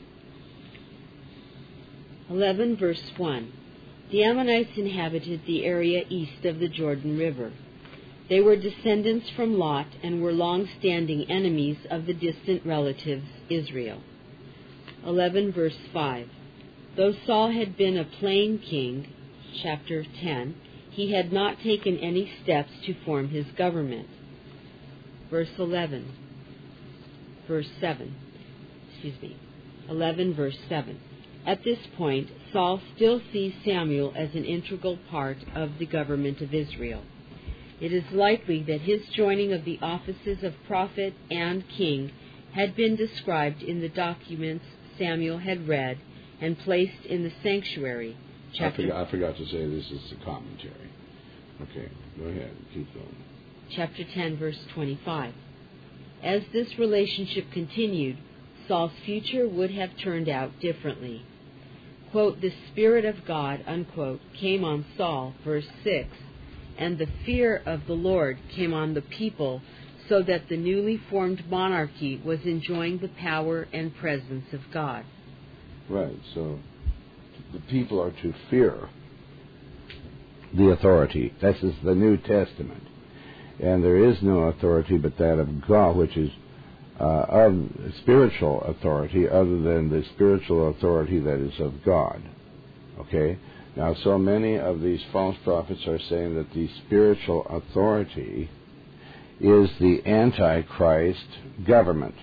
eleven verse one. The Ammonites inhabited the area east of the Jordan River. They were descendants from Lot and were long-standing enemies of the distant relatives Israel. eleven verse five. Though Saul had been a plain king, chapter ten, he had not taken any steps to form his government. Verse eleven. Verse seven. Excuse me. eleven verse seven. At this point, Saul still sees Samuel as an integral part of the government of Israel. It is likely that his joining of the offices of prophet and king had been described in the documents Samuel had read and placed in the sanctuary. Chapter I, forgot, I forgot to say this is the commentary. Okay, go ahead. Keep going. Chapter ten, verse twenty-five. As this relationship continued, Saul's future would have turned out differently. Quote, the Spirit of God, unquote, came on Saul, verse six, and the fear of the Lord came on the people, so that the newly formed monarchy was enjoying the power and presence of God. Right, so the people are to fear the authority. This is the New Testament. And there is no authority but that of God, which is uh, of spiritual authority other than the spiritual authority that is of God. Okay? Now, so many of these false prophets are saying that the spiritual authority is the Antichrist government,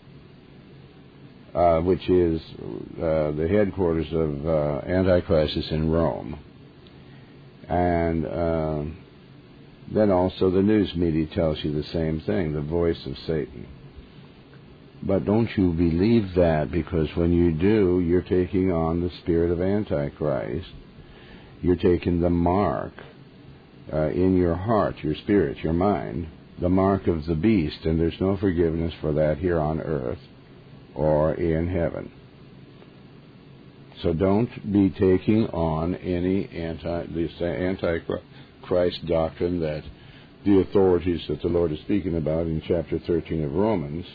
uh, which is uh, the headquarters of uh, Antichrist is in Rome. And uh, then also the news media tells you the same thing, the voice of Satan. But don't you believe that, because when you do, you're taking on the spirit of Antichrist. You're taking the mark uh, in your heart, your spirit, your mind, the mark of the beast, and there's no forgiveness for that here on earth or in heaven. So don't be taking on any anti this Antichrist doctrine that the authorities that the Lord is speaking about in chapter thirteen of Romans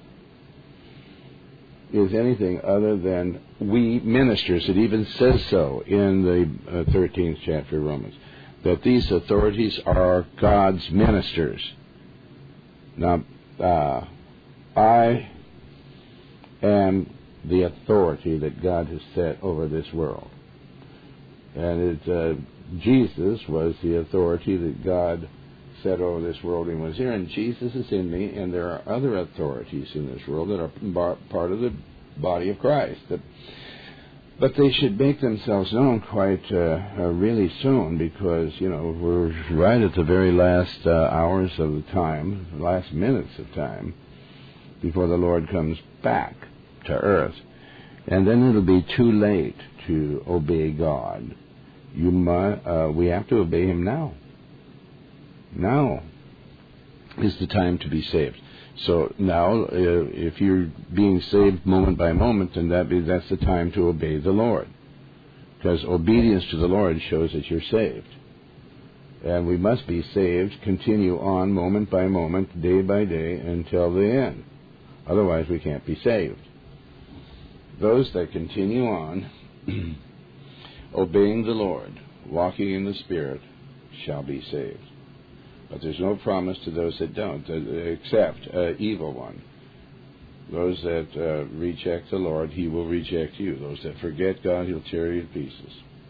is anything other than we ministers. It even says so in the uh, thirteenth chapter of Romans, that these authorities are God's ministers. Now, uh, I am the authority that God has set over this world. And it, uh, Jesus was the authority that God set over this world and was here. And Jesus is in me, and there are other authorities in this world that are bar- part of the body of Christ. That, but they should make themselves known quite uh, uh, really soon, because, you know, we're right at the very last uh, hours of the time, last minutes of time, before the Lord comes back to earth. And then it'll be too late to obey God. You must, uh, we have to obey Him now. Now is the time to be saved. So now, uh, if you're being saved moment by moment, then that be, that's the time to obey the Lord. Because obedience to the Lord shows that you're saved. And we must be saved, continue on moment by moment, day by day, until the end. Otherwise we can't be saved. Those that continue on, obeying the Lord, walking in the Spirit, shall be saved. But there's no promise to those that don't, except uh, evil one. Those that uh, reject the Lord, He will reject you. Those that forget God, He'll tear you to pieces.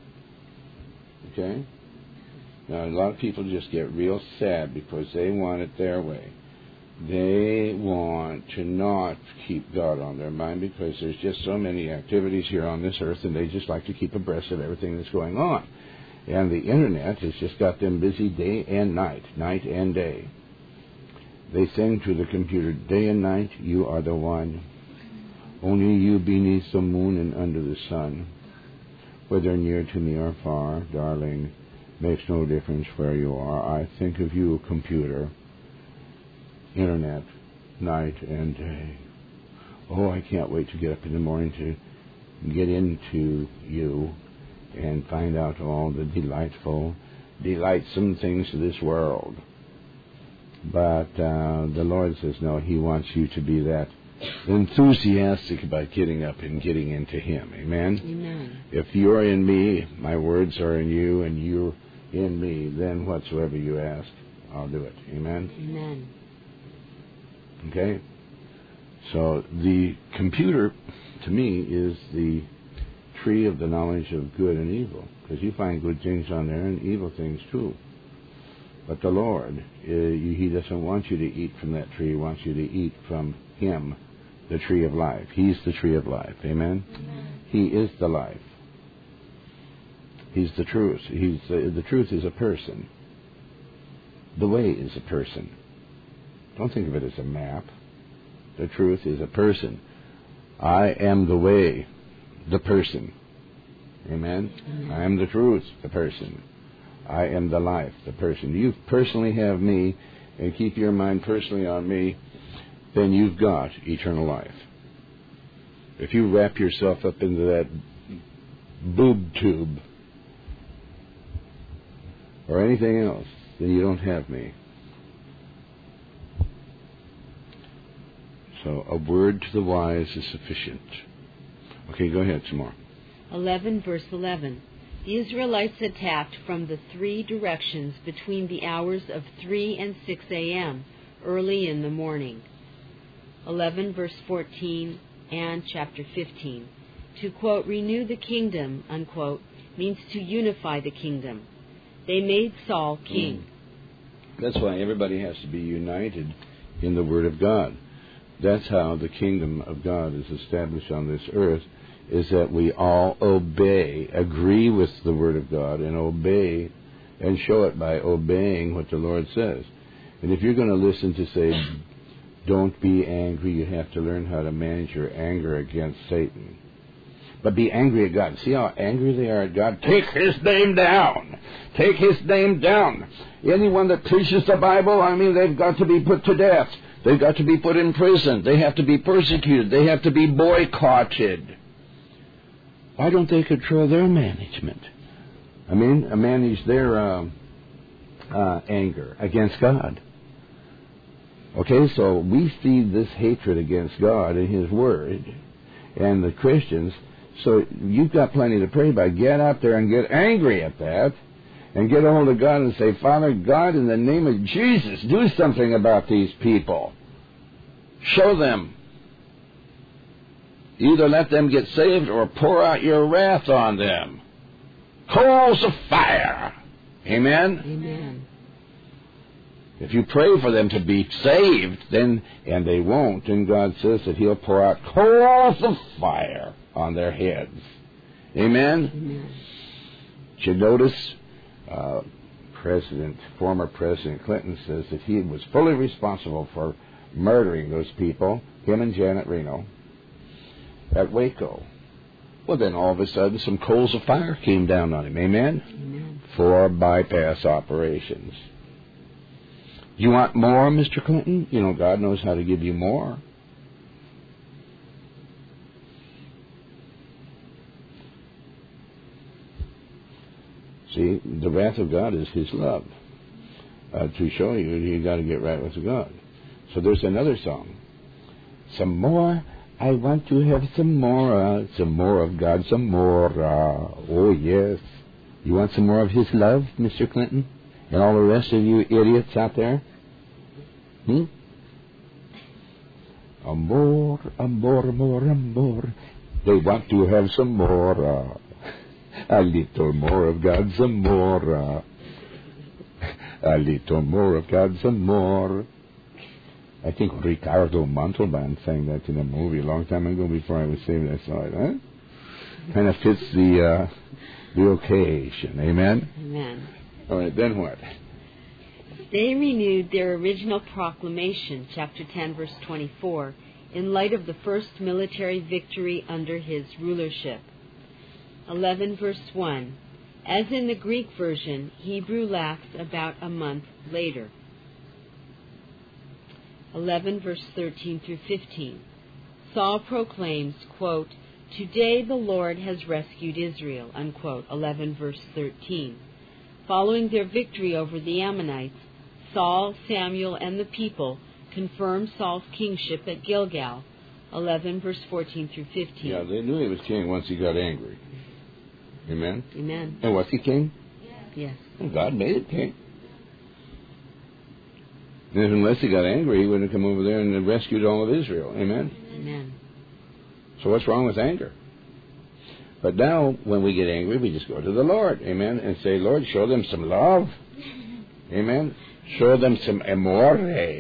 Okay? Now, a lot of people just get real sad because they want it their way. They want to not keep God on their mind because there's just so many activities here on this earth, and they just like to keep abreast of everything that's going on. And the Internet has just got them busy day and night, night and day. They sing to the computer, day and night, you are the one. Only you beneath the moon and under the sun. Whether near to me or far, darling, makes no difference where you are. I think of you, computer, Internet, night and day. Oh, I can't wait to get up in the morning to get into you and find out all the delightful, delightsome things of this world. But uh, the Lord says, no, He wants you to be that enthusiastic about getting up and getting into Him. Amen? Amen. If you're in me, my words are in you, and you're in me, then whatsoever you ask, I'll do it. Amen? Amen. Okay? So the computer, to me, is the tree of the knowledge of good and evil, because you find good things on there and evil things too. But the Lord, uh, He doesn't want you to eat from that tree. He wants you to eat from Him, the tree of life. He's the tree of life. Amen? Amen. He is the life. He's the truth. He's uh, the truth is a person. The way is a person. Don't think of it as a map. The truth is a person. I am the way, the person. Amen? Amen. I am the truth, the person. I am the life, the person. You personally have me and keep your mind personally on me, then you've got eternal life. If you wrap yourself up into that boob tube or anything else, then you don't have me. So a word to the wise is sufficient. Okay, go ahead some more. eleven, verse eleven. The Israelites attacked from the three directions between the hours of three and six a.m., early in the morning. eleven, verse fourteen, and chapter fifteen. To, quote, renew the kingdom, unquote, means to unify the kingdom. They made Saul king. Mm. That's why everybody has to be united in the Word of God. That's how the kingdom of God is established on this earth, is that we all obey, agree with the Word of God, and obey, and show it by obeying what the Lord says. And if you're going to listen to say, don't be angry, you have to learn how to manage your anger against Satan. But be angry at God. See how angry they are at God? Take His name down. Take His name down. Anyone that preaches the Bible, I mean, they've got to be put to death. They've got to be put in prison. They have to be persecuted. They have to be boycotted. Why don't they control their management? I mean, manage their uh, uh, anger against God. Okay, so we feed this hatred against God and His Word and the Christians. So you've got plenty to pray about. Get out there and get angry at that and get a hold of God and say, Father God, in the name of Jesus, do something about these people. Show them. Either let them get saved or pour out your wrath on them. Coals of fire. Amen? Amen. If you pray for them to be saved, then, and they won't, then God says that He'll pour out coals of fire on their heads. Amen? Amen. Did you notice, uh, President, former President Clinton says that he was fully responsible for murdering those people, him and Janet Reno, at Waco. Well, then all of a sudden some coals of fire came down on him. Amen? Amen. For bypass operations. You want more, Mister Clinton? You know, God knows how to give you more. See, the wrath of God is His love. uh, to show you you got to get right with God. So there's another song. Some more. I want to have some more, uh, some more of God, some more. Uh, oh, yes. You want some more of His love, Mister Clinton? And all the rest of you idiots out there? Hmm? Amor, amor, amor, amor. They want to have some more. Uh, a little more of God, some more. Uh, a little more of God, some more. I think Ricardo Montalban sang that in a movie a long time ago before I was saved. I saw it, huh? Kind of fits the uh, the occasion. Amen? Amen. All right, then what? They renewed their original proclamation, chapter ten, verse twenty-four, in light of the first military victory under his rulership. eleven, verse one. As in the Greek version, Hebrew laughs about a month later. eleven, verse thirteen through fifteen. Saul proclaims, quote, "Today the Lord has rescued Israel," unquote, eleven, verse thirteen. Following their victory over the Ammonites, Saul, Samuel, and the people confirmed Saul's kingship at Gilgal, eleven, verse fourteen through fifteen. Yeah, they knew he was king once he got angry. Amen? Amen. And was he king? Yes. Well, God made him king. And unless he got angry, he wouldn't have come over there and rescued all of Israel. Amen? Amen. So what's wrong with anger? But now, when we get angry, we just go to the Lord. Amen? And say, Lord, show them some love. Amen? Show them some amore.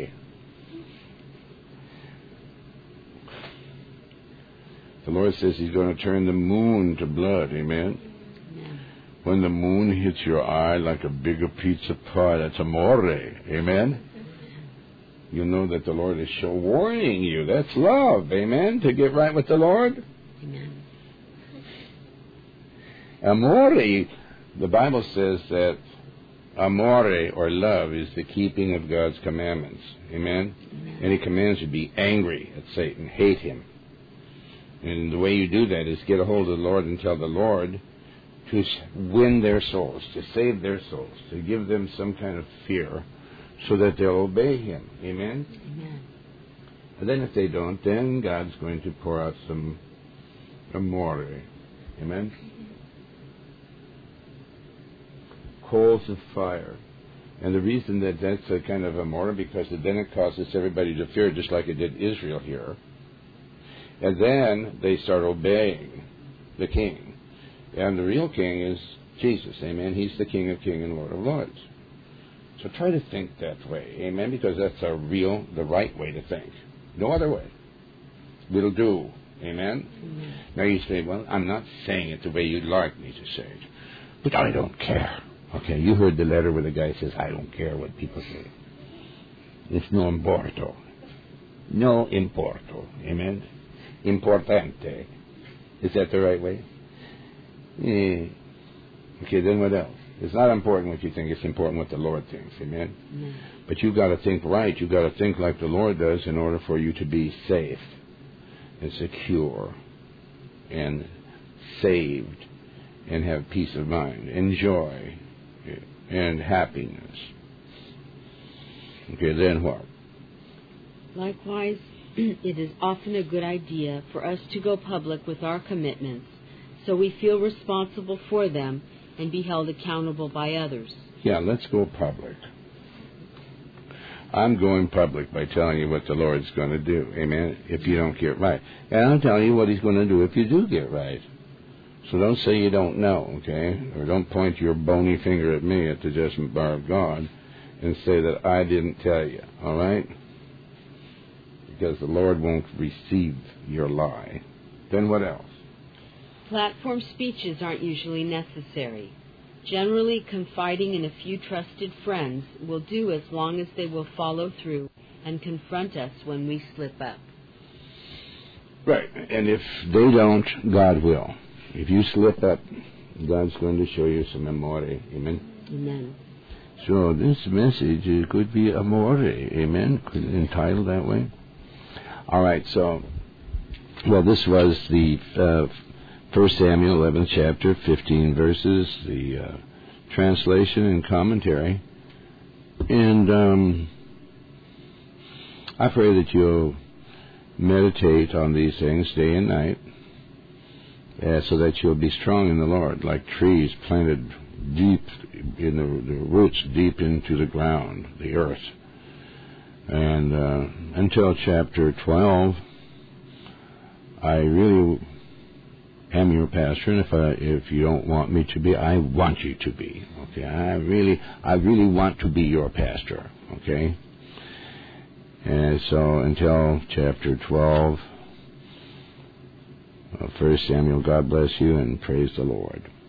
The Lord says He's going to turn the moon to blood. Amen? Amen. When the moon hits your eye like a bigger pizza pie, that's amore. Amen? You know that the Lord is show warning you. That's love. Amen? To get right with the Lord. Amen. Amore, the Bible says that amore, or love, is the keeping of God's commandments. Amen? Amen. And He commands you to be angry at Satan, hate him. And the way you do that is get a hold of the Lord and tell the Lord to win their souls, to save their souls, to give them some kind of fear so that they'll obey Him. Amen? Amen. And then if they don't, then God's going to pour out some amore. Amen? Coals of fire. And the reason that that's a kind of amore, because then it causes everybody to fear, just like it did Israel here. And then they start obeying the king. And the real king is Jesus. Amen? He's the King of Kings and Lord of Lords. So try to think that way. Amen? Because that's a real, the right way to think. No other way. It'll do. Amen? Amen. Now you say, well, I'm not saying it the way you'd like me to say it. But I don't care. Okay, you heard the letter where the guy says, I don't care what people say. It's no importo. No importo. Amen? Importante. Is that the right way? Yeah. Okay, then what else? It's not important what you think. It's important what the Lord thinks. Amen? Amen. But you've got to think right. You've got to think like the Lord does in order for you to be safe and secure and saved and have peace of mind and joy and happiness. Okay, then what? Likewise, it is often a good idea for us to go public with our commitments, so we feel responsible for them and be held accountable by others. Yeah, let's go public. I'm going public by telling you what the Lord's going to do, amen, if you don't get right. And I'll tell you what He's going to do if you do get right. So don't say you don't know, okay? Or don't point your bony finger at me at the judgment bar of God and say that I didn't tell you, all right? Because the Lord won't receive your lie. Then what else? Platform speeches aren't usually necessary. Generally, confiding in a few trusted friends will do as long as they will follow through and confront us when we slip up. Right. And if they don't, God will. If you slip up, God's going to show you some amore. Amen? Amen. So this message it could be amore. Amen? Could entitled that way. All right. So, well, this was the uh, First Samuel eleventh chapter, fifteen verses, the uh, translation and commentary And um, I pray that you'll meditate on these things day and night, uh, so that you'll be strong in the Lord, like trees planted deep in the, the roots deep into the ground, the earth. And uh, until chapter twelve, I really am your pastor, and if I, if you don't want me to be, I want you to be. Okay, I really, I really want to be your pastor. Okay, and so until chapter twelve, uh, First Samuel. God bless you and praise the Lord.